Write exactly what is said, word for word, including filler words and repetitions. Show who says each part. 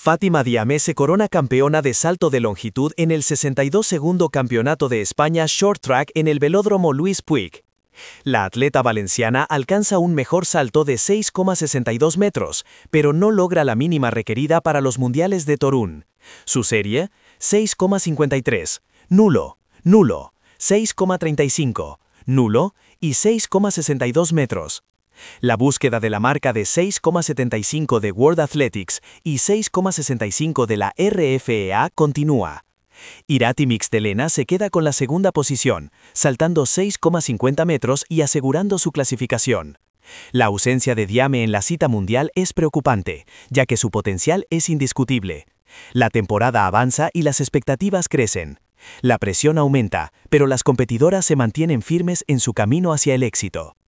Speaker 1: Fátima Diame se corona campeona de salto de longitud en el sesenta y dos segundo Campeonato de España Short Track en el Velódromo Luis Puig. La atleta valenciana alcanza un mejor salto de seis coma sesenta y dos metros, pero no logra la mínima requerida para los mundiales de Torún. Su serie, seis coma cincuenta y tres, nulo, nulo, seis coma treinta y cinco, nulo y seis coma sesenta y dos metros. La búsqueda de la marca de seis coma setenta y cinco de World Athletics y seis coma sesenta y cinco de la R F E A continúa. Irati Mixtelena se queda con la segunda posición, saltando seis coma cincuenta metros y asegurando su clasificación. La ausencia de Diame en la cita mundial es preocupante, ya que su potencial es indiscutible. La temporada avanza y las expectativas crecen. La presión aumenta, pero las competidoras se mantienen firmes en su camino hacia el éxito.